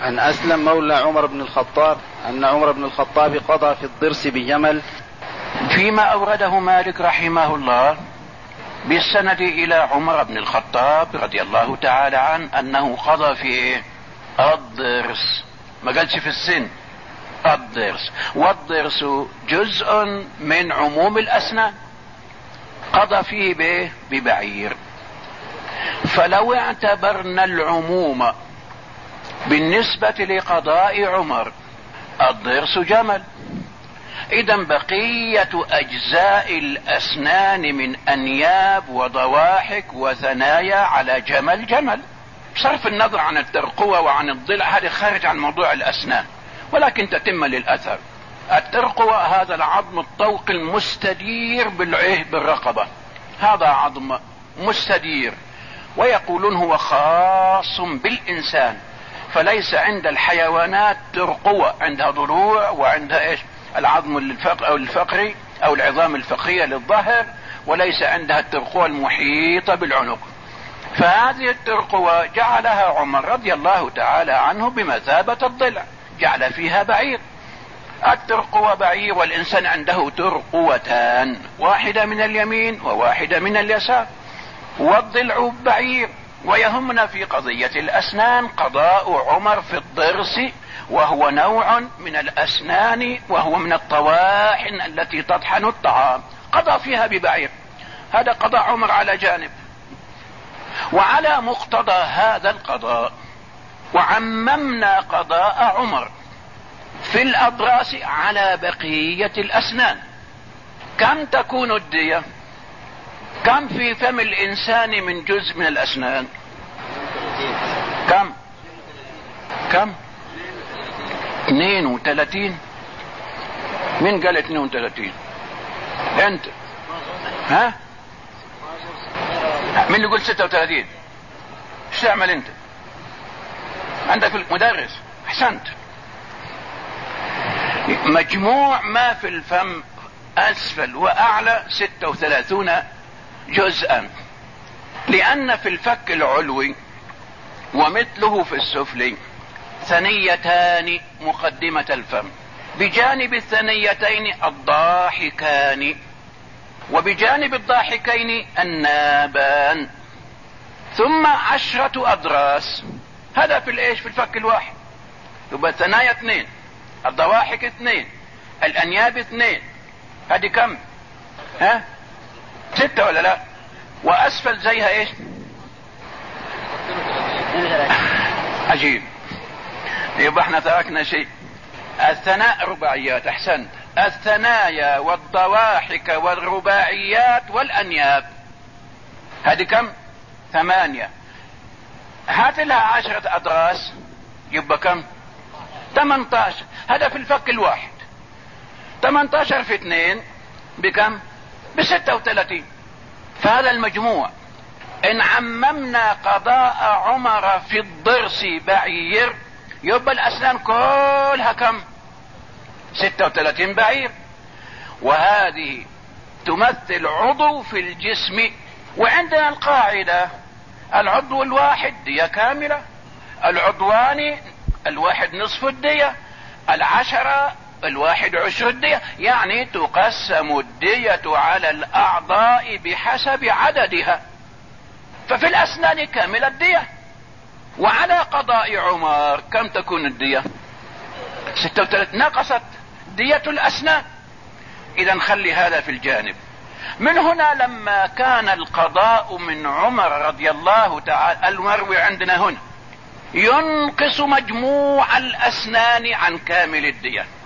عن أسلم مولى عمر بن الخطاب أن عمر بن الخطاب قضى في الضرس بجمل، فيما أورده مالك رحمه الله بالسند إلى عمر بن الخطاب رضي الله تعالى عنه أنه قضى في الضرس، ما قالش في السن، الضرس، والضرس جزء من عموم الأسنان، قضى فيه ببعير. فلو اعتبرنا العموم بالنسبة لقضاء عمر الضرس جمل، إذا بقية أجزاء الأسنان من أنياب وضواحك وثنايا على جمل جمل، بصرف النظر عن الترقوة وعن الضلع، هذا خارج عن موضوع الأسنان، ولكن تتم للأثر. الترقوة هذا العظم الطوق المستدير بالرقبة، هذا عظم مستدير، ويقولون هو خاص بالإنسان، فليس عند الحيوانات ترقوة، عندها ضلوع وعندها العظم الفقري أو العظام الفقرية للظهر، وليس عندها الترقوة المحيطة بالعنق. فهذه الترقوة جعلها عمر رضي الله تعالى عنه بمثابة الضلع، جعل فيها بعير. الترقوة بعير، والإنسان عنده ترقوتان، واحدة من اليمين وواحدة من اليسار، والضلع بعير. ويهمنا في قضية الأسنان قضاء عمر في الضرس، وهو نوع من الأسنان، وهو من الطواحن التي تطحن الطعام، قضى فيها ببعير. هذا قضاء عمر على جانب. وعلى مقتضى هذا القضاء وعممنا قضاء عمر في الأضراس على بقية الأسنان. كم تكون الدية؟ كم في فم الإنسان من جزء من الأسنان؟ كم 32. من قال 32؟ انت ها؟ من اللي يقول 36؟ ايش تعمل انت؟ عندك المدرس. احسنت. مجموع ما في الفم اسفل واعلى 36 جزءا، لان في الفك العلوي ومثله في السفلي ثنيتان مقدمة الفم، بجانب الثنيتين الضاحكان، وبجانب الضاحكين النابان، ثم 10 أضراس. هذا في في الفك الواحد. يبقى الثنايا 2، الضواحك 2، الأنياب 2. هذه كم؟ 6 ولا لا؟ وأسفل زيها عجيب. يبقى احنا تركنا شيء. الثناء رباعيات. احسنت. الثنايا والضواحك والرباعيات والأنياب، هذه كم؟ 8. هات لها 10 أضراس، يبقى كم؟ 18. هذا في الفك الواحد. 18 في 2 بكم؟ ب36. فهذا المجموع. ان عممنا قضاء عمر في الضرس بعير، يبقى الأسنان كلها كم؟ 36 بعير. وهذه تمثل عضو في الجسم. وعندنا القاعدة: العضو الواحد دية كاملة، العضوان الواحد نصف الدية، 10 الواحد 10 الدية، يعني تقسم الدية على الأعضاء بحسب عددها. ففي الأسنان كاملة الدية. وعلى قضاء عمر كم تكون الدية؟ 36. نقصت دية الأسنان. إذا خلي هذا في الجانب. من هنا لما كان القضاء من عمر رضي الله تعالى، المروي عندنا هنا، ينقص مجموع الأسنان عن كامل الدية.